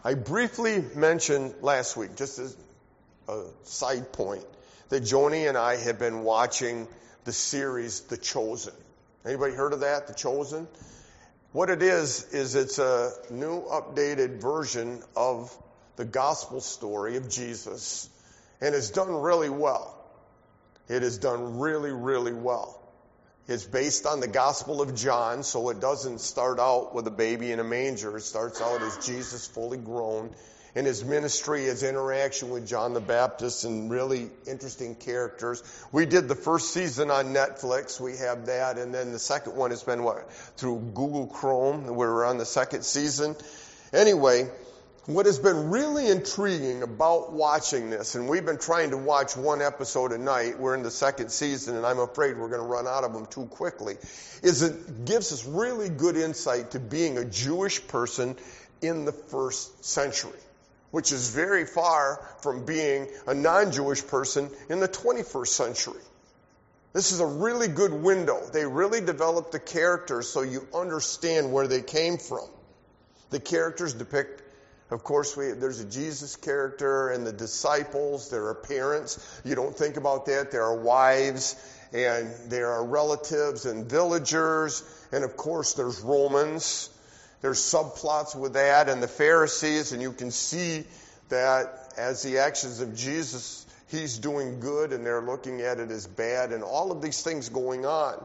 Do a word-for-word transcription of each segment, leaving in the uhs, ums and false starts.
I briefly mentioned last week, just as a side point, that Joni and I have been watching the series The Chosen. Anybody heard of that, The Chosen? What it is, is it's a new updated version of the gospel story of Jesus, and it's done really well. It is done really, really well. It's based on the Gospel of John, so it doesn't start out with a baby in a manger. It starts out as Jesus fully grown, and his ministry, his interaction with John the Baptist, and really interesting characters. We did the first season on Netflix. We have that, and then the second one has been what through Google Chrome. We're on the second season. Anyway, what has been really intriguing about watching this, and we've been trying to watch one episode a night, we're in the second season, and I'm afraid we're going to run out of them too quickly, is it gives us really good insight to being a Jewish person in the first century, which is very far from being a non-Jewish person in the twenty-first century. This is a really good window. They really developed the characters so you understand where they came from. The characters depict, of course, we, there's a Jesus character and the disciples. There are parents. You don't think about that. There are wives and there are relatives and villagers. And, of course, there's Romans. There's subplots with that and the Pharisees. And you can see that as the actions of Jesus, he's doing good and they're looking at it as bad. And all of these things going on.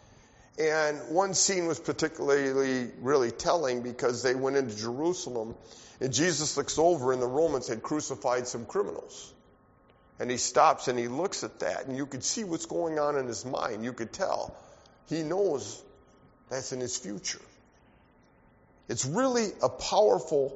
And one scene was particularly really telling because they went into Jerusalem. And Jesus looks over and the Romans had crucified some criminals. And he stops and he looks at that. And you could see what's going on in his mind. You could tell. He knows that's in his future. It's really a powerful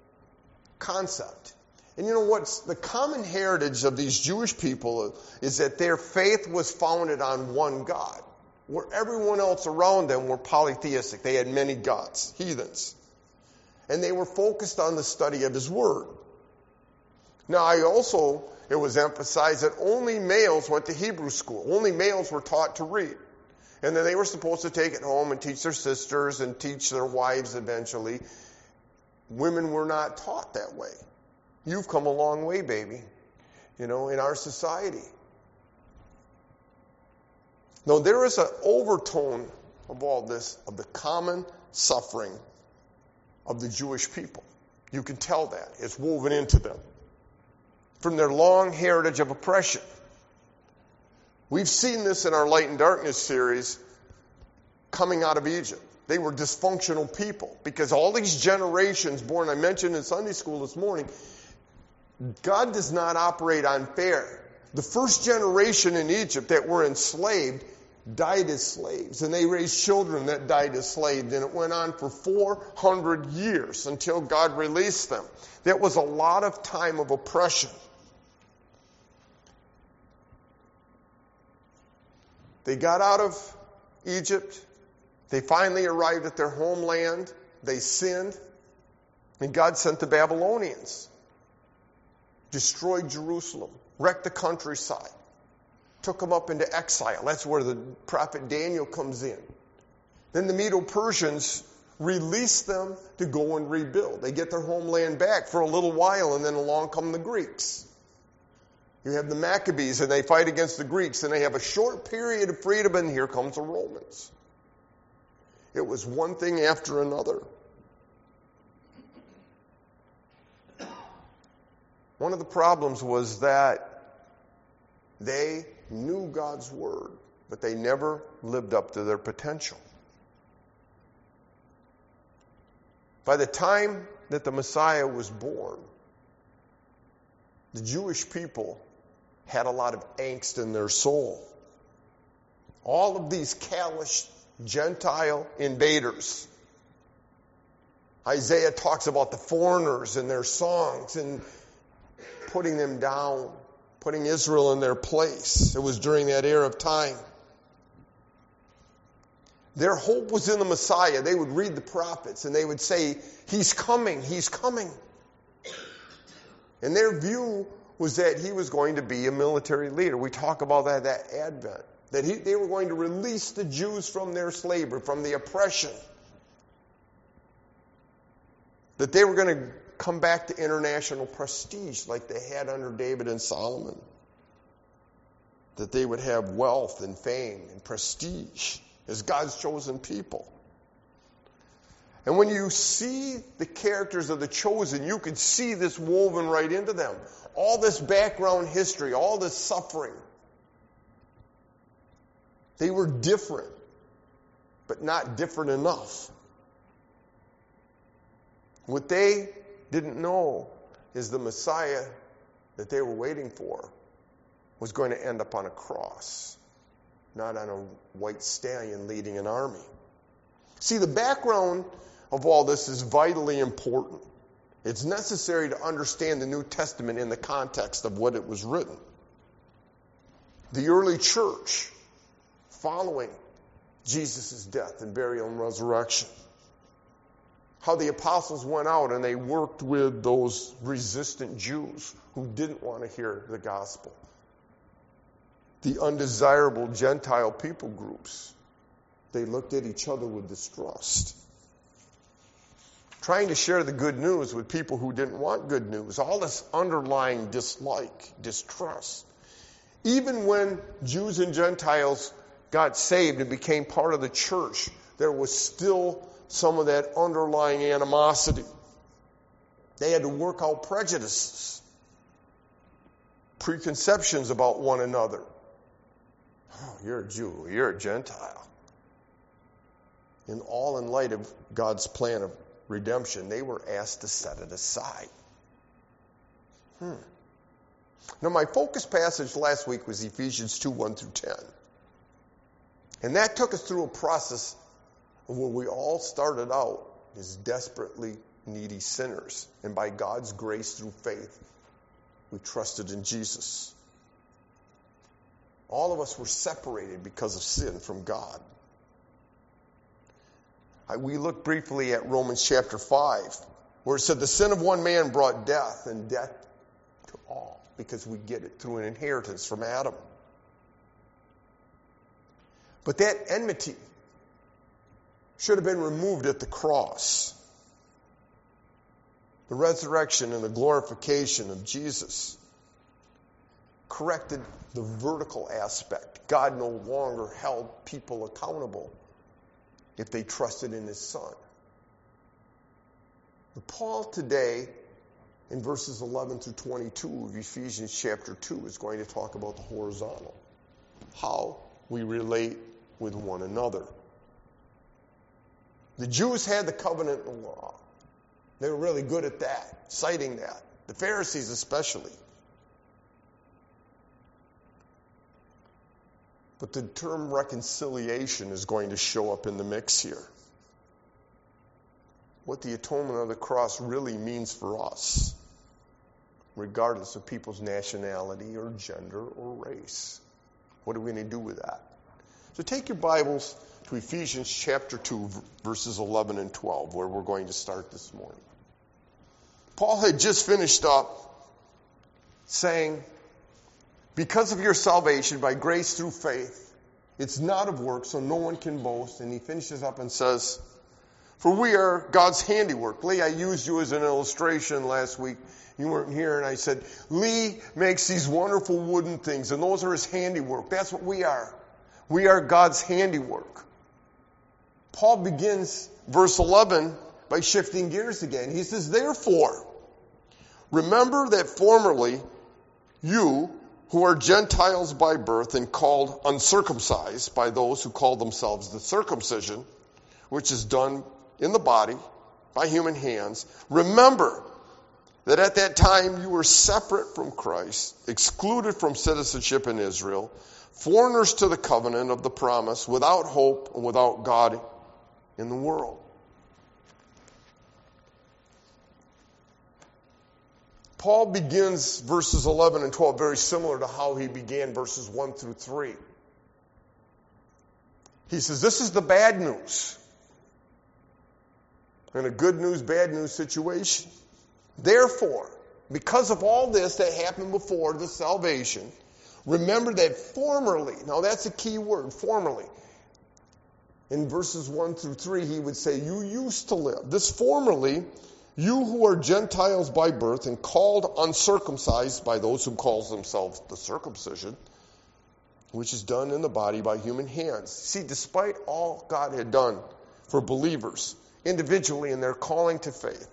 concept. And you know what's the common heritage of these Jewish people is that their faith was founded on one God. Where everyone else around them were polytheistic. They had many gods, heathens. And they were focused on the study of his word. Now, I also, it was emphasized that only males went to Hebrew school. Only males were taught to read. And then they were supposed to take it home and teach their sisters and teach their wives eventually. Women were not taught that way. You've come a long way, baby, you know, in our society. Now, there is an overtone of all this, of the common suffering of the Jewish people. You can tell that. It's woven into them. From their long heritage of oppression. We've seen this in our Light and Darkness series coming out of Egypt. They were dysfunctional people because all these generations born, I mentioned in Sunday school this morning, God does not operate on fair. The first generation in Egypt that were enslaved died as slaves, and they raised children that died as slaves, and it went on for four hundred years until God released them. That was a lot of time of oppression. They got out of Egypt. They finally arrived at their homeland. They sinned, and God sent the Babylonians. Destroyed Jerusalem, wrecked the countryside. Took them up into exile. That's where the prophet Daniel comes in. Then the Medo-Persians release them to go and rebuild. They get their homeland back for a little while, and then along come the Greeks. You have the Maccabees, and they fight against the Greeks, and they have a short period of freedom, and here comes the Romans. It was one thing after another. One of the problems was that they knew God's word, but they never lived up to their potential. By the time that the Messiah was born, the Jewish people had a lot of angst in their soul. All of these callous Gentile invaders. Isaiah talks about the foreigners and their songs and putting them down, putting Israel in their place. It was during that era of time. Their hope was in the Messiah. They would read the prophets and they would say, He's coming, He's coming. And their view was that He was going to be a military leader. We talk about that, that Advent. That he, they were going to release the Jews from their slavery, from the oppression. That they were going to come back to international prestige like they had under David and Solomon. That they would have wealth and fame and prestige as God's chosen people. And when you see the characters of the chosen, you can see this woven right into them. All this background history, all this suffering. They were different, but not different enough. What they didn't know is the Messiah that they were waiting for was going to end up on a cross, not on a white stallion leading an army. See, the background of all this is vitally important. It's necessary to understand the New Testament in the context of what it was written. The early church, following Jesus' death and burial and resurrection, how the apostles went out and they worked with those resistant Jews who didn't want to hear the gospel. The undesirable Gentile people groups, they looked at each other with distrust. Trying to share the good news with people who didn't want good news. All this underlying dislike, distrust. Even when Jews and Gentiles got saved and became part of the church, there was still some of that underlying animosity. They had to work out prejudices, preconceptions about one another. Oh, you're a Jew, you're a Gentile. And all in light of God's plan of redemption, they were asked to set it aside. Hmm. Now, my focus passage last week was Ephesians two, one through ten. And that took us through a process where we all started out as desperately needy sinners. And by God's grace through faith, we trusted in Jesus. All of us were separated because of sin from God. I, we looked briefly at Romans chapter five, where it said the sin of one man brought death, and death to all, because we get it through an inheritance from Adam. But that enmity should have been removed at the cross. The resurrection and the glorification of Jesus corrected the vertical aspect. God no longer held people accountable if they trusted in his Son. But Paul today, in verses eleven through twenty-two of Ephesians chapter two, is going to talk about the horizontal. How we relate with one another. The Jews had the covenant and the law. They were really good at that, citing that. The Pharisees especially. But the term reconciliation is going to show up in the mix here. What the atonement of the cross really means for us, regardless of people's nationality or gender or race. What are we going to do with that? So take your Bibles to Ephesians chapter two, verses eleven and twelve, where we're going to start this morning. Paul had just finished up saying, because of your salvation by grace through faith, it's not of works, so no one can boast. And he finishes up and says, for we are God's handiwork. Lee, I used you as an illustration last week. You weren't here, and I said, Lee makes these wonderful wooden things, and those are his handiwork. That's what we are. We are God's handiwork. Paul begins verse eleven by shifting gears again. He says, therefore, remember that formerly you, who are Gentiles by birth and called uncircumcised by those who call themselves the circumcision, which is done in the body by human hands, remember that at that time you were separate from Christ, excluded from citizenship in Israel, foreigners to the covenant of the promise, without hope and without God in the world. Paul begins verses eleven and twelve very similar to how he began verses one through three. He says, this is the bad news. In a good news, bad news situation. Therefore, because of all this that happened before the salvation, remember that formerly, now that's a key word, formerly. In verses one through three, he would say, you used to live. This formerly You who are Gentiles by birth and called uncircumcised by those who call themselves the circumcision, which is done in the body by human hands. See, despite all God had done for believers individually in their calling to faith,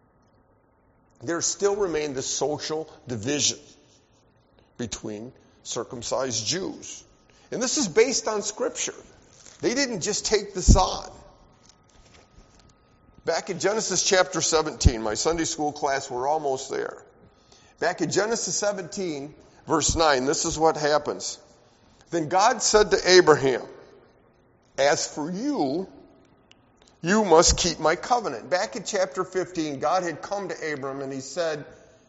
there still remained this social division between circumcised Jews. And this is based on Scripture. They didn't just take this on. Back in Genesis chapter seventeen, my Sunday school class, we're almost there. Back in Genesis seventeen, verse nine, this is what happens. Then God said to Abraham, as for you, you must keep my covenant. Back in chapter fifteen, God had come to Abram and he said,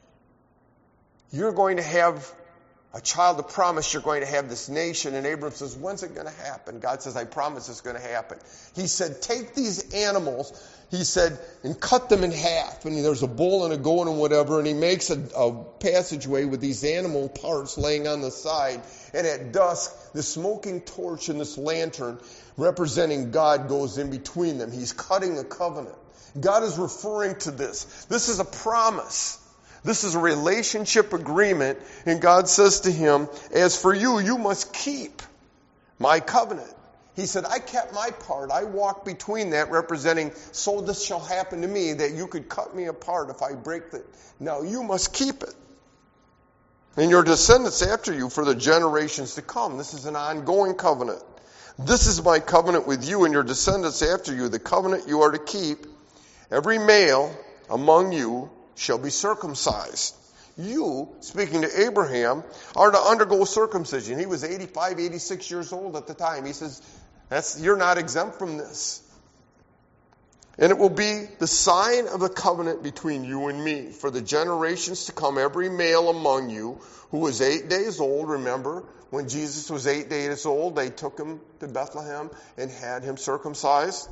you're going to have a child of promise, you're going to have this nation. And Abram says, when's it going to happen? God says, I promise it's going to happen. He said, take these animals, he said, and cut them in half. And there's a bull and a goat and whatever, and he makes a, a passageway with these animal parts laying on the side. And at dusk, the smoking torch and this lantern representing God goes in between them. He's cutting a covenant. God is referring to this. This is a promise. This is a relationship agreement, and God says to him, as for you, you must keep my covenant. He said, I kept my part. I walked between that, representing, so this shall happen to me, that you could cut me apart if I break it. Now you must keep it. And your descendants after you for the generations to come. This is an ongoing covenant. This is my covenant with you and your descendants after you, the covenant you are to keep. Every male among you shall be circumcised. You, speaking to Abraham, are to undergo circumcision. He was eighty-five, eighty-six years old at the time. He says, "That's you're not exempt from this. And it will be the sign of the covenant between you and me. For the generations to come, every male among you who was eight days old," remember, when Jesus was eight days old, they took him to Bethlehem and had him circumcised.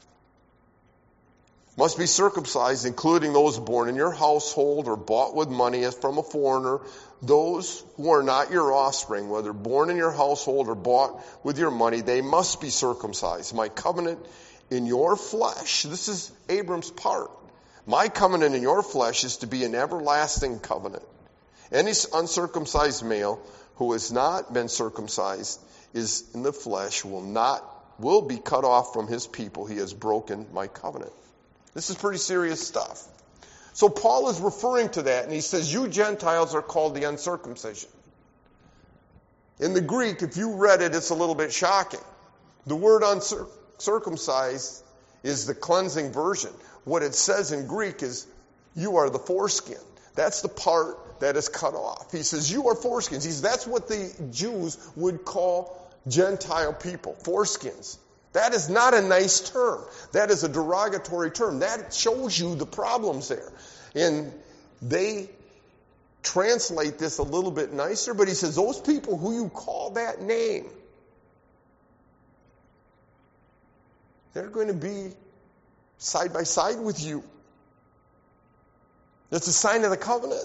Must be circumcised, including those born in your household or bought with money as from a foreigner, those who are not your offspring, whether born in your household or bought with your money, they must be circumcised. My covenant in your flesh, this is Abram's part. My covenant in your flesh is to be an everlasting covenant. Any uncircumcised male who has not been circumcised is in the flesh will not will be cut off from his people. He has broken my covenant. This is pretty serious stuff. So Paul is referring to that, and he says, you Gentiles are called the uncircumcision. In the Greek, if you read it, it's a little bit shocking. The word uncircumcised is the cleansing version. What it says in Greek is, you are the foreskin. That's the part that is cut off. He says, you are foreskins. He says, that's what the Jews would call Gentile people, foreskins. That is not a nice term. That is a derogatory term. That shows you the problems there. And they translate this a little bit nicer, but he says, those people who you call that name, they're going to be side by side with you. That's a sign of the covenant.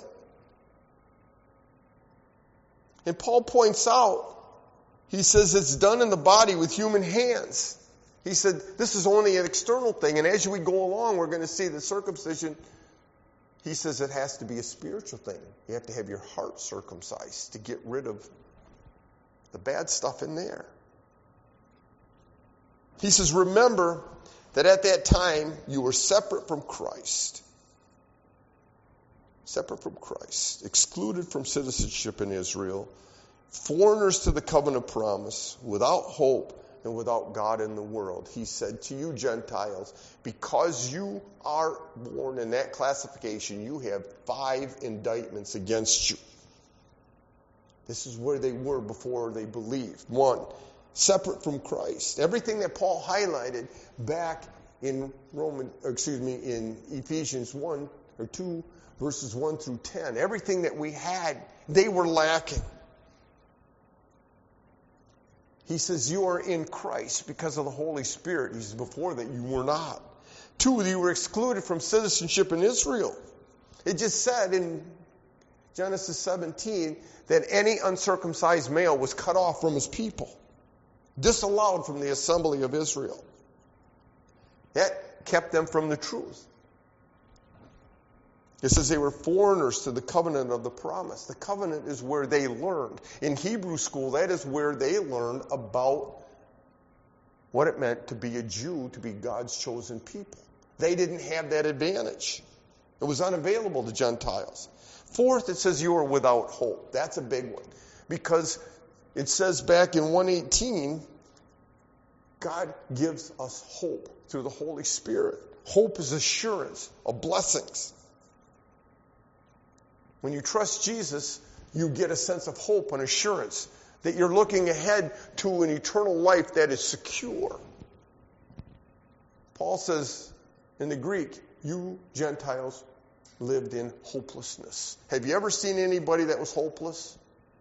And Paul points out, he says it's done in the body with human hands. He said this is only an external thing, and as we go along, we're going to see the circumcision. He says it has to be a spiritual thing. You have to have your heart circumcised to get rid of the bad stuff in there. He says, remember that at that time you were separate from Christ. Separate from Christ. Excluded from citizenship in Israel. Foreigners to the covenant promise. Without hope and without God in the world. He said to you Gentiles, because you are born in that classification, you have five indictments against you. This is where they were before they believed. One, separate from Christ. Everything that Paul highlighted back in Roman, excuse me, in Ephesians one or two, verses one through ten. Everything that we had, they were lacking. He says, you are in Christ because of the Holy Spirit. He says, before that you were not. Two, you were excluded from citizenship in Israel. It just said in Genesis seventeen that any uncircumcised male was cut off from his people. Disallowed from the assembly of Israel. That kept them from the truth. It says they were foreigners to the covenant of the promise. The covenant is where they learned. In Hebrew school, that is where they learned about what it meant to be a Jew, to be God's chosen people. They didn't have that advantage. It was unavailable to Gentiles. Fourth, it says you are without hope. That's a big one. Because it says back in one eighteen, God gives us hope through the Holy Spirit. Hope is assurance of blessings. When you trust Jesus, you get a sense of hope and assurance that you're looking ahead to an eternal life that is secure. Paul says in the Greek, you Gentiles lived in hopelessness. Have you ever seen anybody that was hopeless?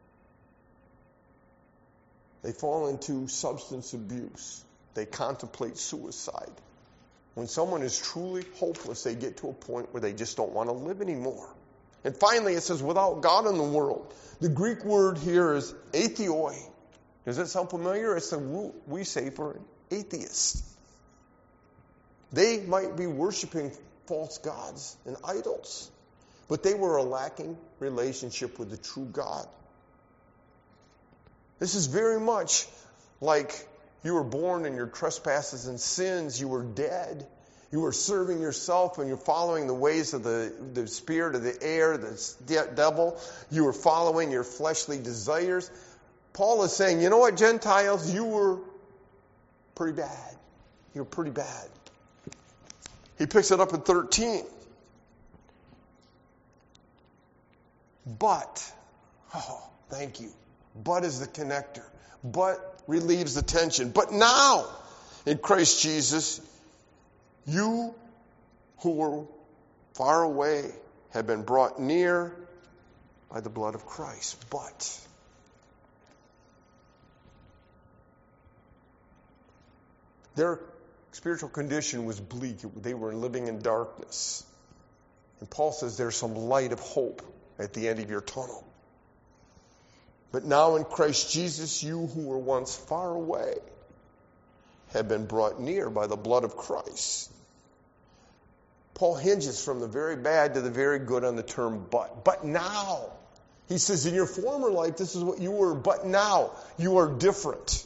They fall into substance abuse. They contemplate suicide. When someone is truly hopeless, they get to a point where they just don't want to live anymore. And finally, it says, without God in the world. The Greek word here is atheoi. Does that sound familiar? It's the root we say for an atheist. They might be worshiping false gods and idols, but they were a lacking relationship with the true God. This is very much like you were born in your trespasses and sins. You were dead. You were serving yourself and you're following the ways of the, the spirit of the air, the de- devil. You were following your fleshly desires. Paul is saying, you know what, Gentiles, you were pretty bad. You were pretty bad. He picks it up in thirteen. But, oh, thank you. But is the connector. But relieves the tension. But now, in Christ Jesus, you who were far away have been brought near by the blood of Christ. But their spiritual condition was bleak. They were living in darkness. And Paul says there's some light of hope at the end of your tunnel. But now in Christ Jesus, you who were once far away have been brought near by the blood of Christ. Paul hinges from the very bad to the very good on the term but. But now. He says, in your former life, this is what you were, but now you are different.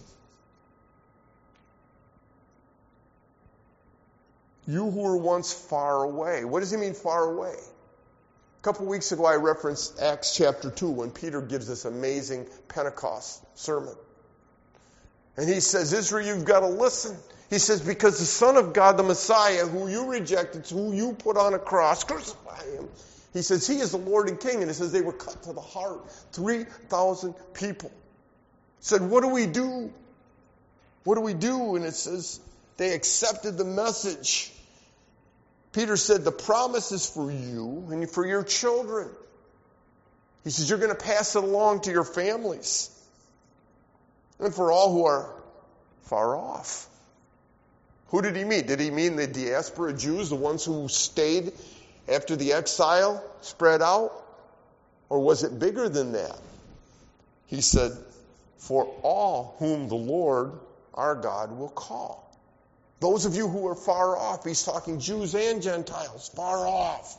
You who were once far away. What does he mean far away? A couple weeks ago I referenced Acts chapter two when Peter gives this amazing Pentecost sermon. And he says, Israel, you've got to listen. He says, because the Son of God, the Messiah, who you rejected, who you put on a cross, crucify him. He says, he is the Lord and King. And it says they were cut to the heart. three thousand people. Said, what do we do? What do we do? And it says, they accepted the message. Peter said, the promise is for you and for your children. He says, you're going to pass it along to your families. And for all who are far off. Who did he mean? Did he mean the diaspora Jews, the ones who stayed after the exile spread out? Or was it bigger than that? He said, for all whom the Lord our God will call. Those of you who are far off, he's talking Jews and Gentiles, far off.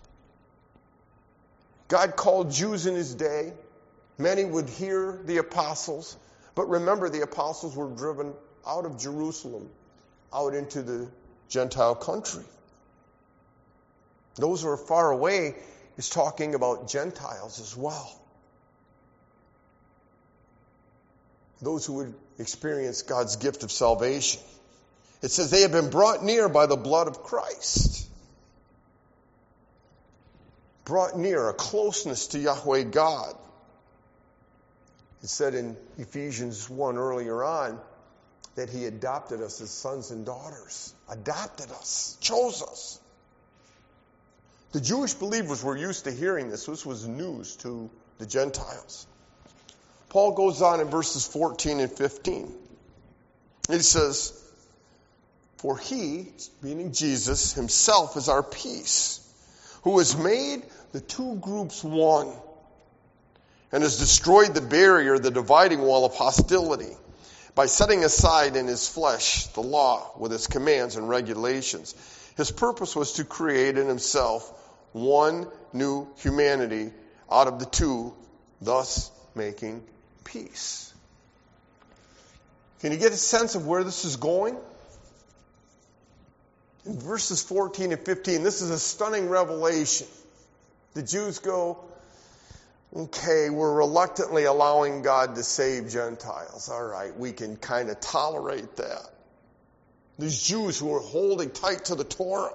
God called Jews in his day. Many would hear the apostles. But remember, the apostles were driven out of Jerusalem, out into the Gentile country. Those who are far away is talking about Gentiles as well. Those who would experience God's gift of salvation. It says they have been brought near by the blood of Christ. Brought near, a closeness to Yahweh God. It said in Ephesians one earlier on that he adopted us as sons and daughters. Adopted us. Chose us. The Jewish believers were used to hearing this. This was news to the Gentiles. Paul goes on in verses fourteen and fifteen. He says, for he, meaning Jesus, himself is our peace, who has made the two groups one, and has destroyed the barrier, the dividing wall of hostility, by setting aside in his flesh the law with its commands and regulations. His purpose was to create in himself one new humanity out of the two, thus making peace. Can you get a sense of where this is going? In verses fourteen and fifteen, this is a stunning revelation. The Jews go, okay, we're reluctantly allowing God to save Gentiles. All right, we can kind of tolerate that. These Jews who are holding tight to the Torah.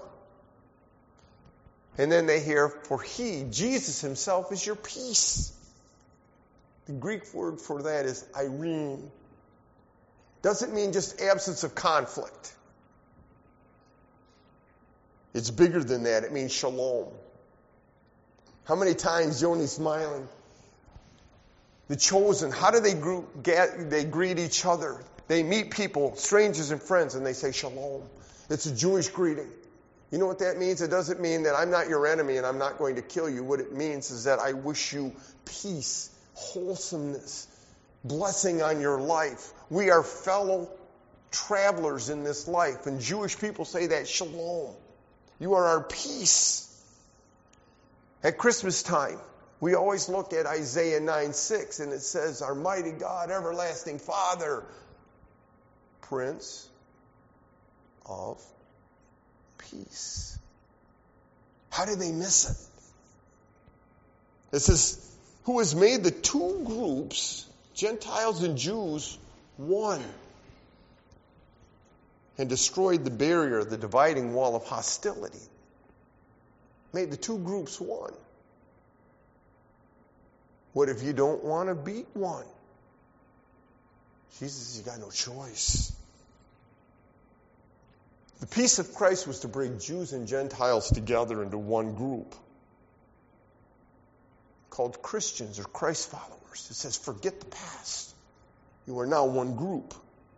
And then they hear, for he, Jesus himself, is your peace. The Greek word for that is irene. Doesn't mean just absence of conflict. It's bigger than that. It means shalom. How many times, Joni's smiling, the chosen, how do they, group, get, they greet each other? They meet people, strangers and friends, and they say shalom. It's a Jewish greeting. You know what that means? It doesn't mean that I'm not your enemy and I'm not going to kill you. What it means is that I wish you peace, wholesomeness, blessing on your life. We are fellow travelers in this life. And Jewish people say that shalom. You are our peace. At Christmas time, we always look at Isaiah nine six, and it says, our mighty God, everlasting Father, Prince of Peace. How did they miss it? It says, who has made the two groups, Gentiles and Jews, one, and destroyed the barrier, the dividing wall of hostility. Made the two groups one. What if you don't want to beat one? Jesus, you got no choice. The peace of Christ was to bring Jews and Gentiles together into one group called Christians or Christ followers. It says, forget the past. You are now one group.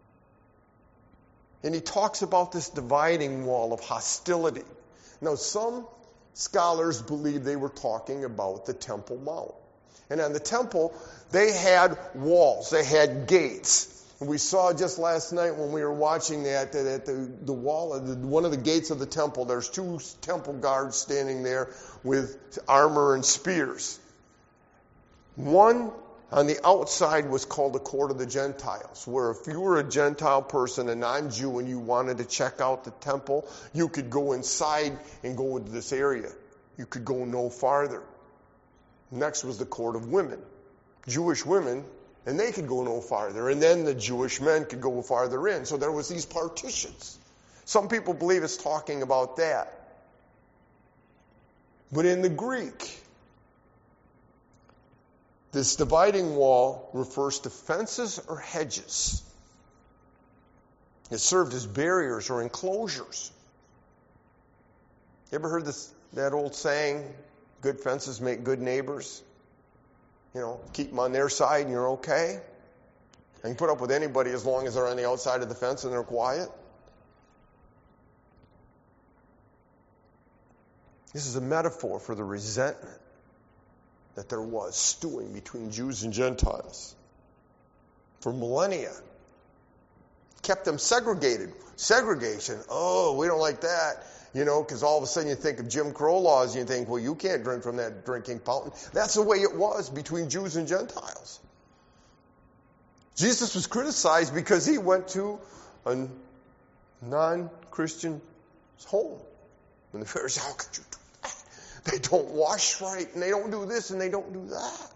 And he talks about this dividing wall of hostility. Now, some scholars believe they were talking about the Temple Mount. And on the temple, they had walls. They had gates. And we saw just last night when we were watching that, that at the, the wall, of the, one of the gates of the temple, there's two temple guards standing there with armor and spears. One on the outside was called the court of the Gentiles, where if you were a Gentile person, a non-Jew, and you wanted to check out the temple, you could go inside and go into this area. You could go no farther. Next was the court of women. Jewish women, and they could go no farther. And then the Jewish men could go farther in. So there was these partitions. Some people believe it's talking about that. But in the Greek, this dividing wall refers to fences or hedges. It served as barriers or enclosures. You ever heard this that old saying, good fences make good neighbors? You know, keep them on their side and you're okay. And you put up with anybody as long as they're on the outside of the fence and they're quiet. This is a metaphor for the resentment that there was stewing between Jews and Gentiles for millennia. Kept them segregated. Segregation. Oh, we don't like that. You know, because all of a sudden you think of Jim Crow laws and you think, well, you can't drink from that drinking fountain. That's the way it was between Jews and Gentiles. Jesus was criticized because he went to a non-Christian home. And the Pharisees, how could you do that? They don't wash right, and they don't do this, and they don't do that.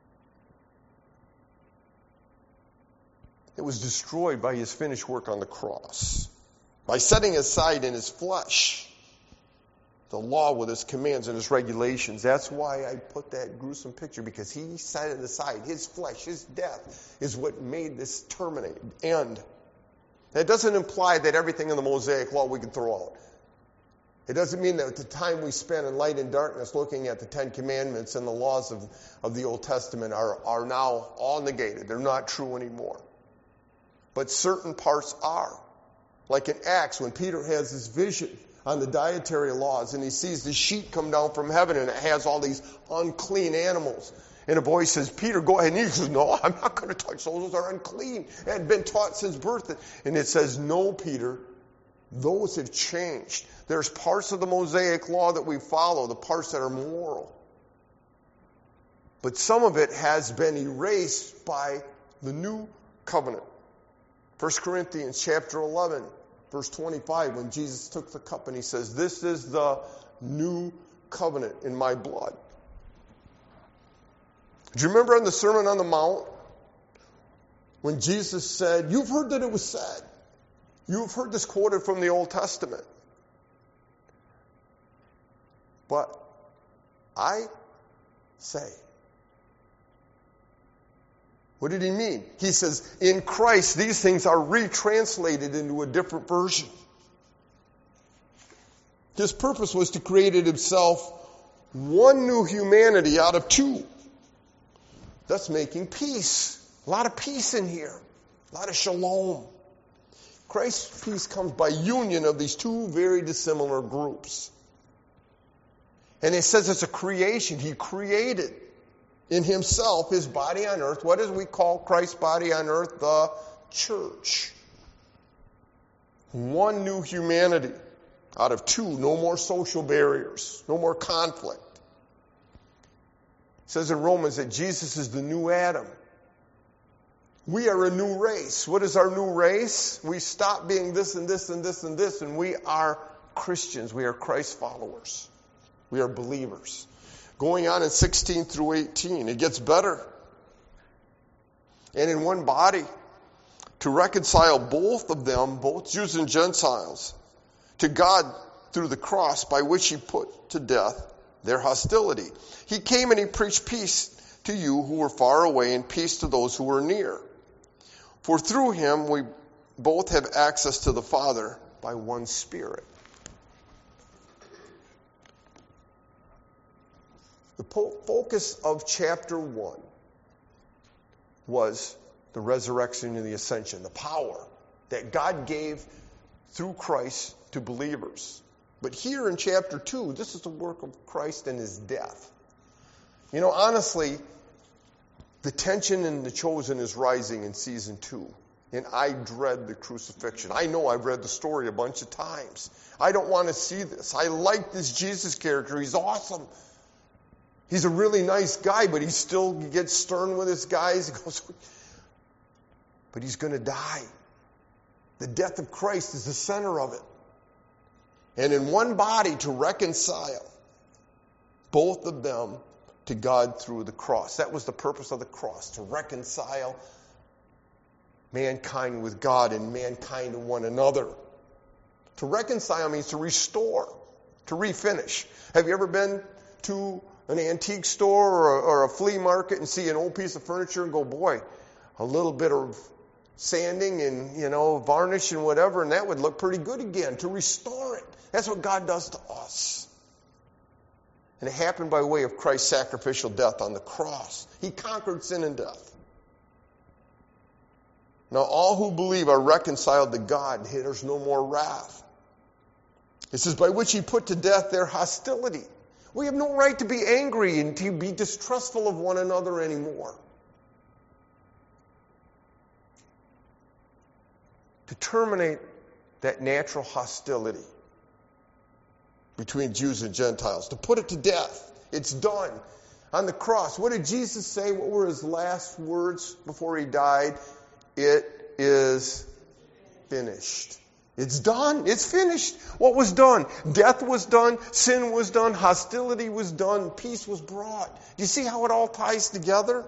It was destroyed by his finished work on the cross. By setting aside in his flesh the law with its commands and its regulations. That's why I put that gruesome picture, because he set it aside. His flesh, his death is what made this terminate, end. That doesn't imply that everything in the Mosaic law we can throw out. It doesn't mean that the time we spend in light and darkness looking at the Ten Commandments and the laws of, of the Old Testament are, are now all negated. They're not true anymore. But certain parts are. Like in Acts, when Peter has this vision on the dietary laws, and he sees the sheet come down from heaven, and it has all these unclean animals. And a boy says, Peter, go ahead. And he says, no, I'm not going to touch those. Those are unclean. It had been taught since birth. And it says, no, Peter, Those have changed. There's parts of the Mosaic law that we follow, the parts that are moral. But some of it has been erased by the new covenant. First Corinthians chapter eleven, verse twenty-five, when Jesus took the cup and he says, "This is the new covenant in my blood." Do you remember on the Sermon on the Mount when Jesus said, "You've heard that it was said." You've heard this quoted from the Old Testament. But I say. What did he mean? He says, in Christ, these things are retranslated into a different version. His purpose was to create in himself one new humanity out of two. Thus making peace. A lot of peace in here. A lot of shalom. Christ's peace comes by union of these two very dissimilar groups. And it says it's a creation. He created in himself his body on earth. What does we call Christ's body on earth? The church. One new humanity out of two. No more social barriers. No more conflict. It says in Romans that Jesus is the new Adam. We are a new race. What is our new race? We stop being this and this and this and this, and we are Christians. We are Christ followers. We are believers. Going on in sixteen through eighteen, it gets better. And in one body, to reconcile both of them, both Jews and Gentiles, to God through the cross, by which he put to death their hostility. He came and he preached peace to you who were far away and peace to those who were near. For through him we both have access to the Father by one Spirit. The po- focus of chapter one was the resurrection and the ascension, the power that God gave through Christ to believers. But here in chapter two, this is the work of Christ and his death. You know, honestly, the tension in The Chosen is rising in season two. And I dread the crucifixion. I know I've read the story a bunch of times. I don't want to see this. I like this Jesus character. He's awesome. He's a really nice guy, but he still gets stern with his guys. He goes, but he's going to die. The death of Christ is the center of it. And in one body to reconcile both of them to God through the cross. That was the purpose of the cross, to reconcile mankind with God and mankind to one another. To reconcile means to restore, to refinish. Have you ever been to an antique store or a, or a flea market and see an old piece of furniture and go, boy, a little bit of sanding and, you know, varnish and whatever, and that would look pretty good again, to restore it. That's what God does to us. And it happened by way of Christ's sacrificial death on the cross. He conquered sin and death. Now all who believe are reconciled to God. There's no more wrath. It says, by which he put to death their hostility. We have no right to be angry and to be distrustful of one another anymore. To terminate that natural hostility between Jews and Gentiles. To put it to death. It's done. On the cross, what did Jesus say? What were his last words before he died? It is finished. It's done. It's finished. What was done? Death was done. Sin was done. Hostility was done. Peace was brought. Do you see how it all ties together?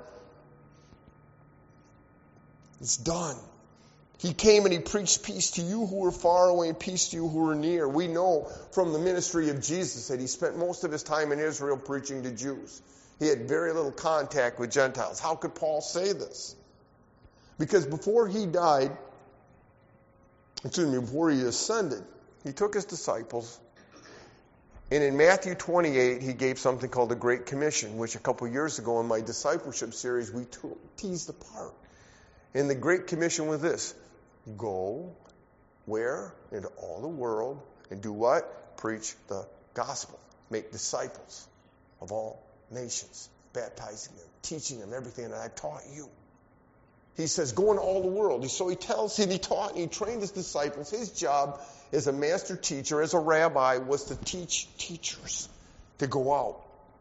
It's done. He came and he preached peace to you who were far away and peace to you who were near. We know from the ministry of Jesus that he spent most of his time in Israel preaching to Jews. He had very little contact with Gentiles. How could Paul say this? Because before he died, excuse me, before he ascended, he took his disciples, and in Matthew twenty-eight, he gave something called the Great Commission, which a couple years ago in my discipleship series, we teased apart. And the Great Commission was this: go where? Into all the world, and do what? Preach the gospel. Make disciples of all nations, baptizing them, teaching them everything that I've taught you. He says, go into all the world. So he tells, and he taught, and he trained his disciples. His job as a master teacher, as a rabbi, was to teach teachers to go out.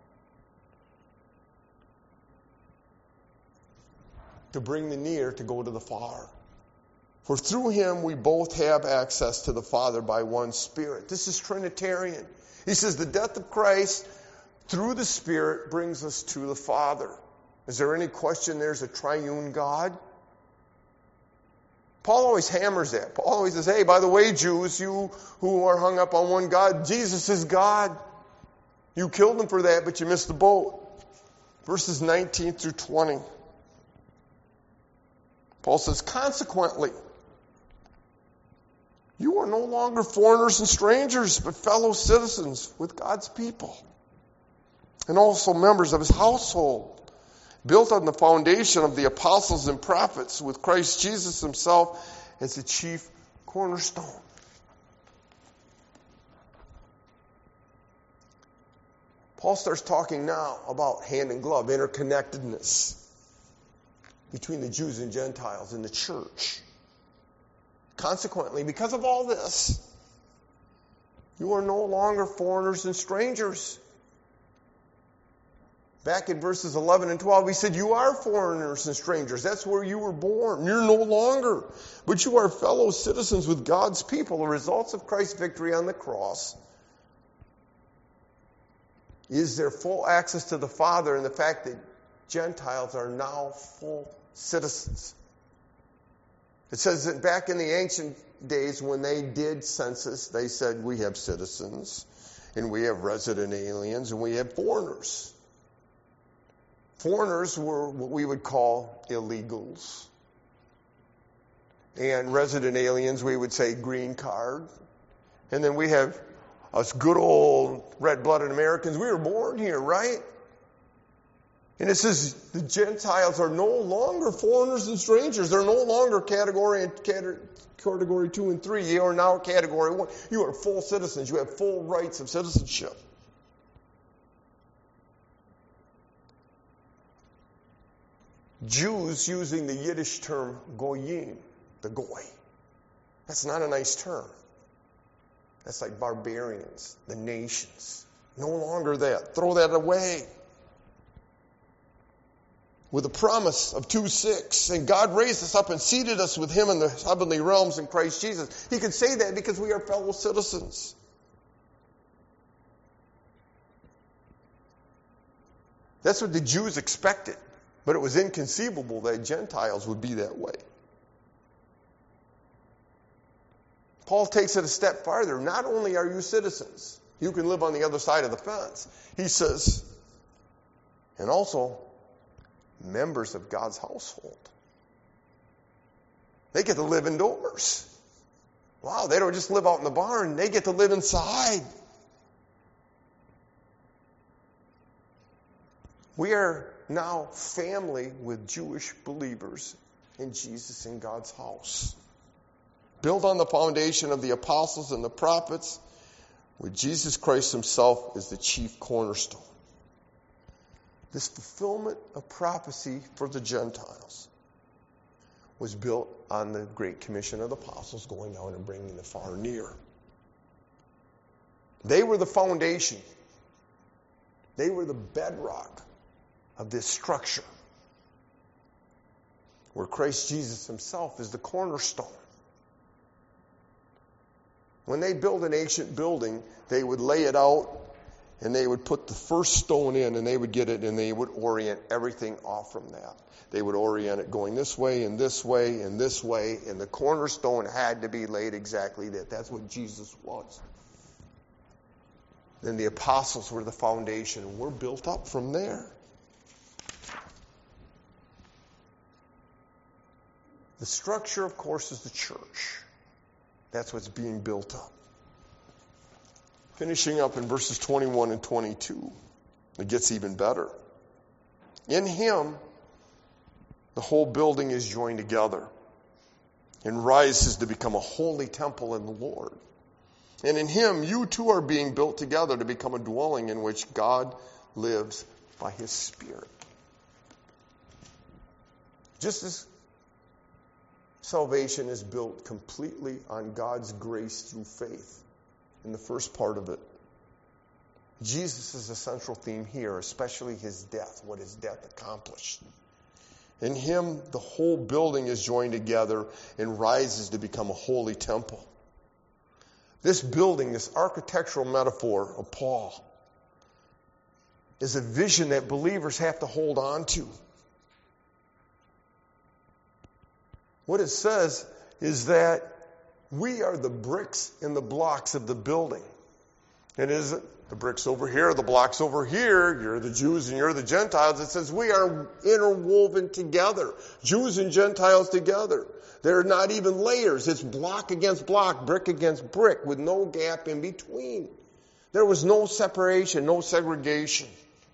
To bring the near to go to the far. For through him we both have access to the Father by one Spirit. This is Trinitarian. He says the death of Christ through the Spirit brings us to the Father. Is there any question there's a triune God? Paul always hammers that. Paul always says, hey, by the way, Jews, you who are hung up on one God, Jesus is God. You killed him for that, but you missed the boat. Verses nineteen through twenty. Paul says, consequently, you are no longer foreigners and strangers, but fellow citizens with God's people, and also members of his household, built on the foundation of the apostles and prophets, with Christ Jesus himself as the chief cornerstone. Paul starts talking now about hand and glove, interconnectedness between the Jews and Gentiles in the church. Consequently, because of all this, you are no longer foreigners and strangers. Back in verses eleven and twelve, he said, you are foreigners and strangers. That's where you were born. You're no longer. But you are fellow citizens with God's people. The results of Christ's victory on the cross is their full access to the Father and the fact that Gentiles are now full citizens. It says that back in the ancient days when they did census, they said we have citizens and we have resident aliens and we have foreigners. Foreigners were what we would call illegals. And resident aliens, we would say green card. And then we have us good old red-blooded Americans. We were born here, right? And it says the Gentiles are no longer foreigners and strangers. They're no longer category and category two and three. You are now category one. You are full citizens. You have full rights of citizenship. Jews using the Yiddish term goyim, the goy. That's not a nice term. That's like barbarians, the nations. No longer that. Throw that away. With a promise of two six, and God raised us up and seated us with him in the heavenly realms in Christ Jesus. He can say that because we are fellow citizens. That's what the Jews expected, but it was inconceivable that Gentiles would be that way. Paul takes it a step farther. Not only are you citizens, you can live on the other side of the fence. He says, and also members of God's household. They get to live indoors. Wow, they don't just live out in the barn. They get to live inside. We are now family with Jewish believers in Jesus in God's house. Built on the foundation of the apostles and the prophets, with Jesus Christ himself as the chief cornerstone. This fulfillment of prophecy for the Gentiles was built on the Great Commission of the apostles going out and bringing the far near. They were the foundation. They were the bedrock of this structure where Christ Jesus himself is the cornerstone. When they build an ancient building, they would lay it out and they would put the first stone in and they would get it and they would orient everything off from that. They would orient it going this way and this way and this way, and the cornerstone had to be laid exactly that. That's what Jesus was. Then the apostles were the foundation, and we're built up from there. The structure, of course, is the church. That's what's being built up. Finishing up in verses twenty-one and twenty-two. It gets even better. In him, the whole building is joined together and rises to become a holy temple in the Lord. And in him, you too are being built together to become a dwelling in which God lives by his Spirit. Just as Salvation is built completely on God's grace through faith in the first part of it. Jesus is a central theme here, especially his death, what his death accomplished. In him, the whole building is joined together and rises to become a holy temple. This building, this architectural metaphor of Paul, is a vision that believers have to hold on to. What it says is that we are the bricks and the blocks of the building. It isn't the bricks over here, the blocks over here, you're the Jews and you're the Gentiles. It says we are interwoven together, Jews and Gentiles together. They're not even layers. It's block against block, brick against brick, with no gap in between. There was no separation, no segregation,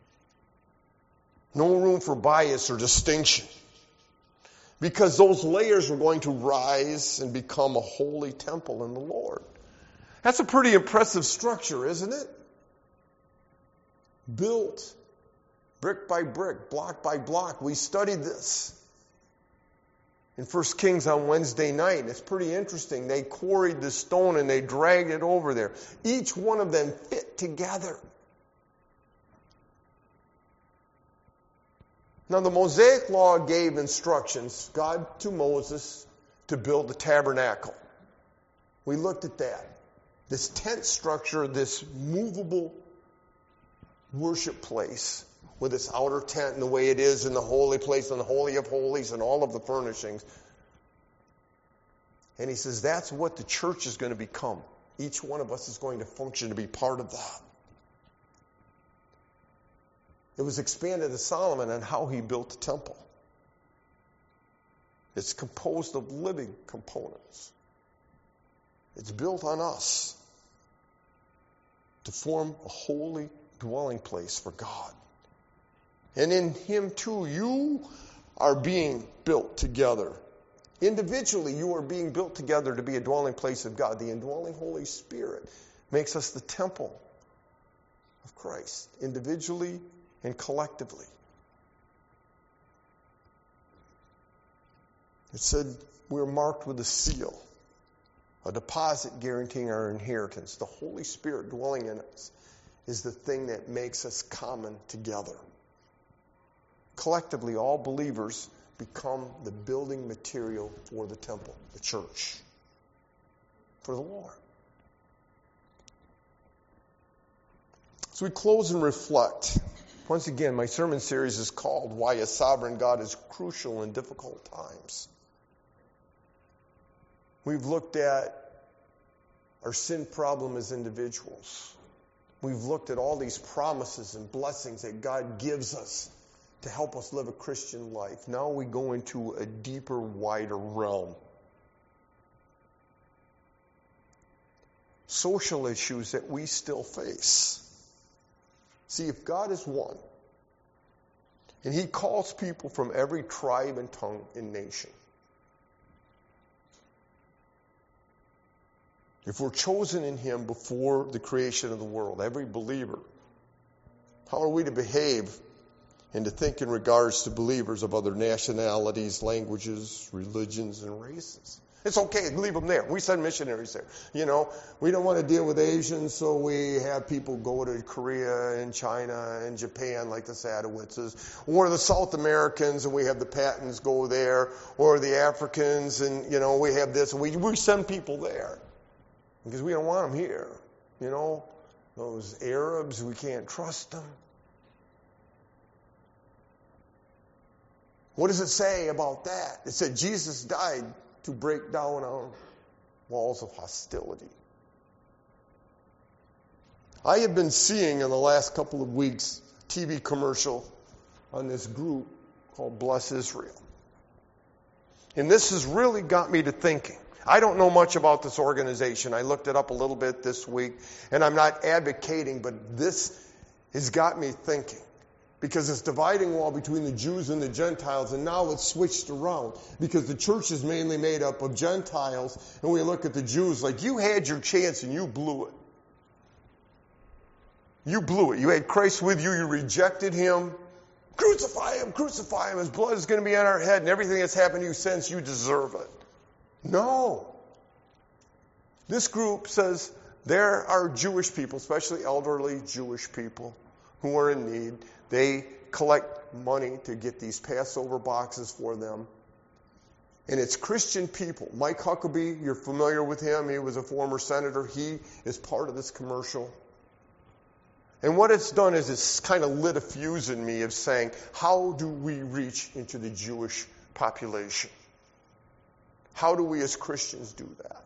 no room for bias or distinction. Because those layers were going to rise and become a holy temple in the Lord. That's a pretty impressive structure, isn't it? Built brick by brick, block by block. We studied this in First Kings on Wednesday night. It's pretty interesting. They quarried the stone and they dragged it over there. Each one of them fit together. Now, the Mosaic Law gave instructions, God to Moses, to build the tabernacle. We looked at that. This tent structure, this movable worship place with its outer tent and the way it is in the holy place and the Holy of Holies and all of the furnishings. And he says that's what the church is going to become. Each one of us is going to function to be part of that. It was expanded to Solomon on how he built the temple. It's composed of living components. It's built on us to form a holy dwelling place for God. And in him too, you are being built together. Individually, you are being built together to be a dwelling place of God. The indwelling Holy Spirit makes us the temple of Christ, individually and collectively. It said we're marked with a seal, a deposit guaranteeing our inheritance. The Holy Spirit dwelling in us is the thing that makes us common together. Collectively, all believers become the building material for the temple, the church, for the Lord. So we close and reflect. Once again, my sermon series is called Why a Sovereign God is Crucial in Difficult Times. We've looked at our sin problem as individuals. We've looked at all these promises and blessings that God gives us to help us live a Christian life. Now we go into a deeper, wider realm. Social issues that we still face. See, if God is one, and he calls people from every tribe and tongue and nation, if we're chosen in him before the creation of the world, every believer, how are we to behave and to think in regards to believers of other nationalities, languages, religions, and races? It's okay, leave them there. We send missionaries there. You know, we don't want to deal with Asians, so we have people go to Korea and China and Japan like the Sadowitzes, or the South Americans, and we have the Pattons go there, or the Africans, and, you know, we have this, and we, we send people there because we don't want them here. You know, those Arabs, we can't trust them. What does it say about that? It said Jesus died to break down our walls of hostility. I have been seeing in the last couple of weeks a T V commercial on this group called Bless Israel. And this has really got me to thinking. I don't know much about this organization. I looked it up a little bit this week, and I'm not advocating, but this has got me thinking. Because this dividing wall between the Jews and the Gentiles, and now it's switched around. Because the church is mainly made up of Gentiles, and we look at the Jews like, you had your chance and you blew it. You blew it. You had Christ with you, you rejected him. Crucify him, crucify him. His blood is going to be on our head, and everything that's happened to you since, you deserve it. No. This group says there are Jewish people, especially elderly Jewish people, who are in need. They collect money to get these Passover boxes for them. And it's Christian people. Mike Huckabee, you're familiar with him. He was a former senator. He is part of this commercial. And what it's done is it's kind of lit a fuse in me of saying, how do we reach into the Jewish population? How do we as Christians do that?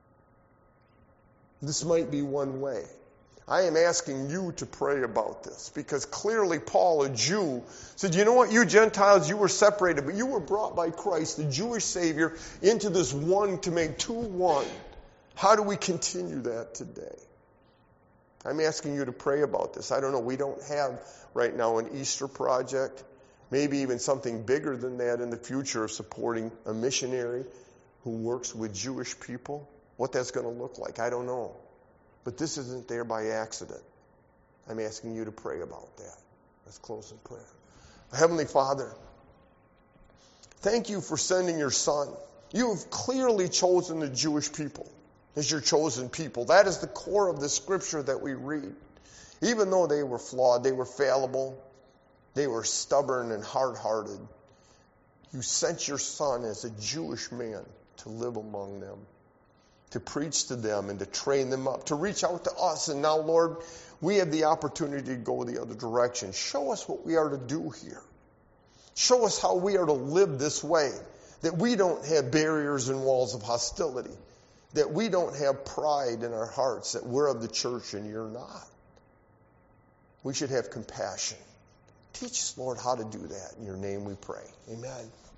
This might be one way. I am asking you to pray about this because clearly Paul, a Jew, said, you know what, you Gentiles, you were separated, but you were brought by Christ, the Jewish Savior, into this one to make two one. How do we continue that today? I'm asking you to pray about this. I don't know. We don't have right now an Easter project, maybe even something bigger than that in the future of supporting a missionary who works with Jewish people. What that's going to look like, I don't know. But this isn't there by accident. I'm asking you to pray about that. Let's close in prayer. Heavenly Father, thank you for sending your Son. You have clearly chosen the Jewish people as your chosen people. That is the core of the scripture that we read. Even though they were flawed, they were fallible, they were stubborn and hard-hearted, you sent your Son as a Jewish man to live among them, to preach to them and to train them up, to reach out to us. And now, Lord, we have the opportunity to go the other direction. Show us what we are to do here. Show us how we are to live this way, that we don't have barriers and walls of hostility, that we don't have pride in our hearts, that we're of the church and you're not. We should have compassion. Teach us, Lord, how to do that. In your name we pray. Amen.